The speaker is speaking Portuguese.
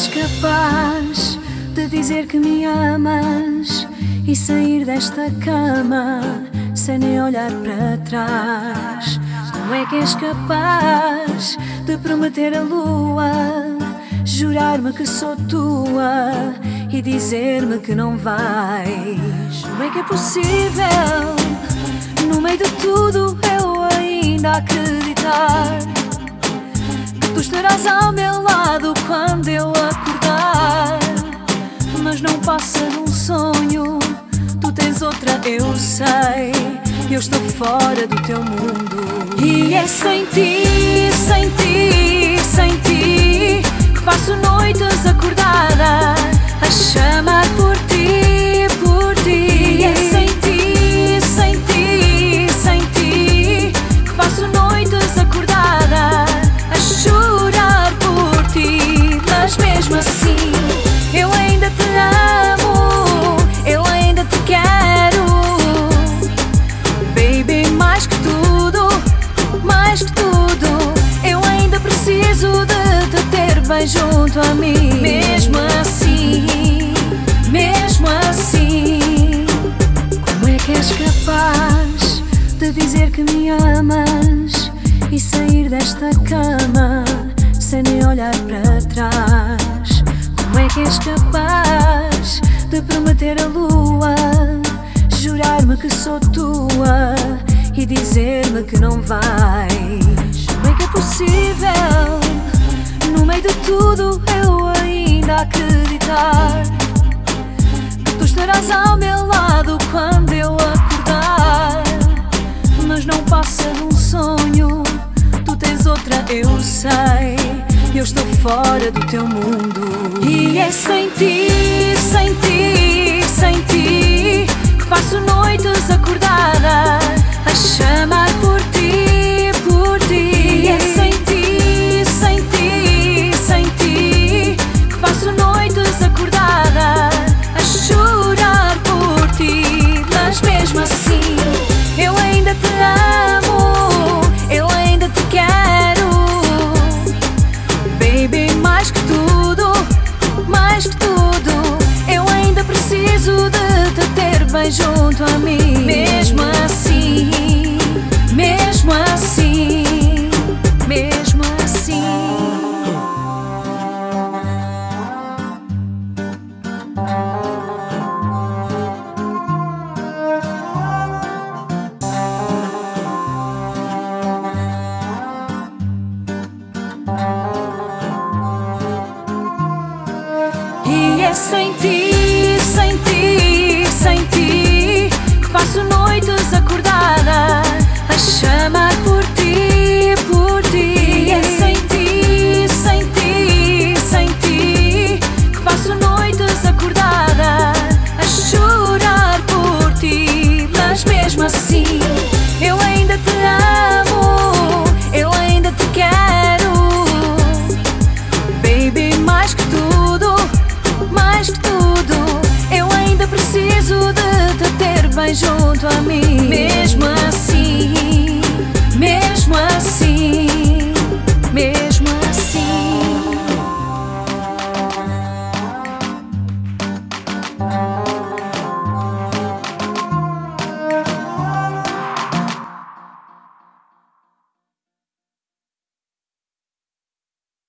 és capaz de dizer que me amas e sair desta cama sem nem olhar para trás? Como é que és capaz de prometer a lua, jurar-me que sou tua e dizer-me que não vais? Como é que é possível, no meio de tudo, eu ainda acreditar que tu estarás ao meu lado quando eu acordar? Mas não passa de um sonho, tu tens outra, eu sei. Eu estou fora do teu mundo e é sem ti, sem ti, sem ti que passo noites acordada a chamar por ti, por ti. E é sem ti, sem ti, sem ti que passo noites acordada a chorar por ti. Mas mesmo assim eu ainda te amo, eu ainda te quero, baby, mais que tudo, mais que tudo. Eu ainda preciso de te ter bem junto a mim. Mesmo assim, mesmo assim, como é que és capaz de dizer que me amas e sair desta cama sem nem olhar para trás? Como é que és capaz de prometer a lua, jurar-me que sou tua e dizer-me que não vais? Como é que é possível, no meio de tudo, eu ainda acreditar que tu estarás ao meu lado quando eu acordar? Mas não passa de um sonho, tu tens outra, eu sei. Eu estou fora do teu mundo e é sem ti, sem ti, sem ti que passo noites acordada a chamar por ti, por ti. E é sem ti, sem ti, sem ti que passo noites acordada a chorar por ti. Mas mesmo assim eu ainda te amo, eu ainda te quero, baby, mais que tudo, mais que tudo. Eu ainda preciso de te ter bem junto a mim. Mesmo assim, mesmo assim, mesmo assim. E é sem ti, sem ti, sem ti que passo noites acordada a chamar por ti, por ti. E é sem ti, sem ti, sem ti que passo noites acordada a chorar por ti. Mas mesmo assim eu ainda te amo, eu ainda te quero, baby, mais que tudo, mais que tudo. Eu ainda preciso de te ter bem junto a mim. Mesmo